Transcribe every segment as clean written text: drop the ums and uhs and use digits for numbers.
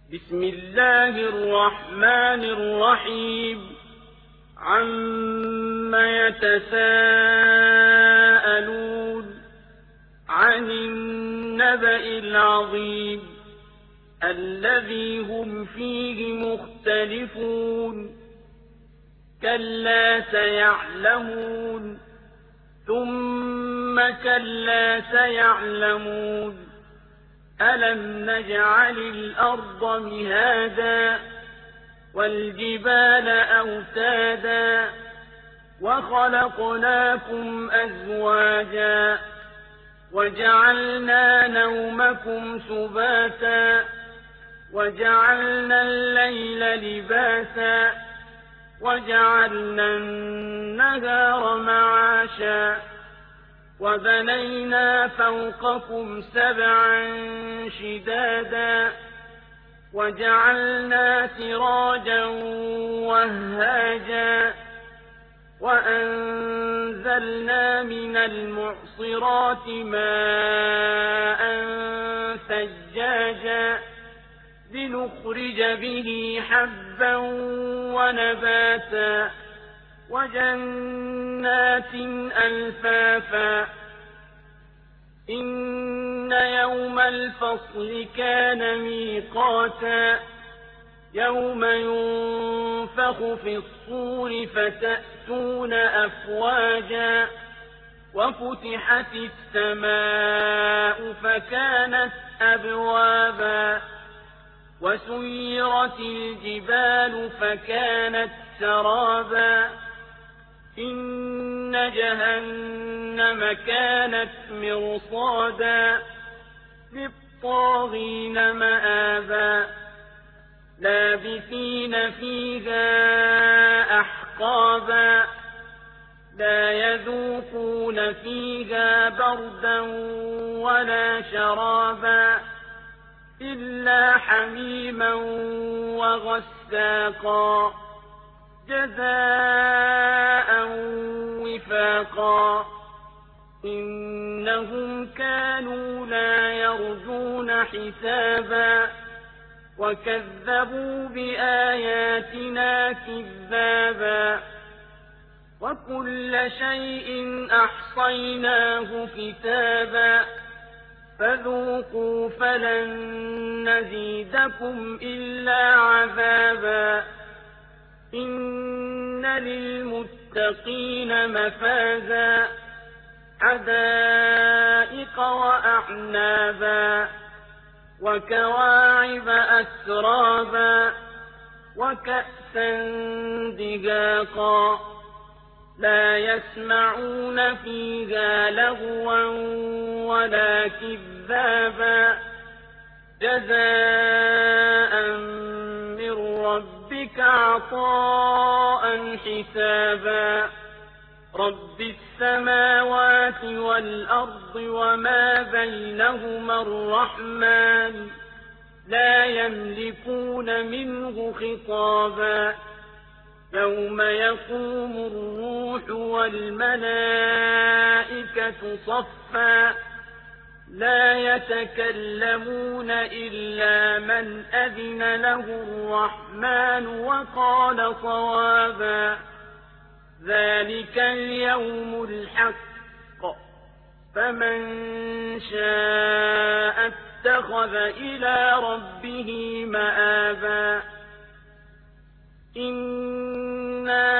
بسم الله الرحمن الرحيم عَمَّ يتساءلون عن النبأ العظيم الذي هم فيه مختلفون كلا سيعلمون ثم كلا سيعلمون ألم نجعل الأرض مهادا والجبال أوتادا وخلقناكم أزواجا وجعلنا نومكم سباتا وجعلنا الليل لباسا وجعلنا النهار معاشا وبنينا فوقكم سبعا شدادا وجعلنا سراجا وهاجا وأنزلنا من المعصرات ماء ثجاجا لنخرج به حبا ونباتا وجنات ألفافا إن يوم الفصل كان ميقاتا يوم ينفخ في الصور فتأتون أفواجا وفتحت السماء فكانت أبوابا وسيرت الجبال فكانت سرابا إن جهنم كانت مرصادا للطاغين مآبا لابثين فيها أحقابا لا يذوقون فيها بردا ولا شرابا إلا حميما وغساقا جزاء وفاقا إنهم كانوا لا يرجون حسابا وكذبوا بآياتنا كذابا وكل شيء أحصيناه كتابا فذوقوا فلن نزيدكم إلا عذابا إن للمتقين مفازا حدائق وأعنابا وكواعب أترابا وكأسا دهاقا لا يسمعون فيها لغوا ولا كذابا جزاء من ربك عطاء حسابا رب السماوات والأرض وما بينهما الرحمن لا يملكون منه خطابا يوم يقوم الروح والملائكة صفا لا يتكلمون إلا من أذن له الرحمن وقال صوابا ذلك اليوم الحق فمن شاء اتخذ إلى ربه مآبا إنا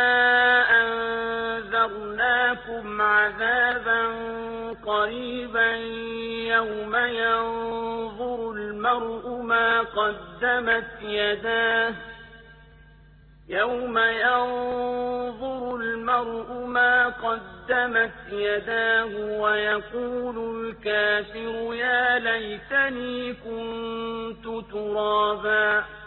أنذرناكم عذابا قريبا يوم ينظر المرء ما قدمت يداه ويقول الكافر يا ليتني كنت ترابا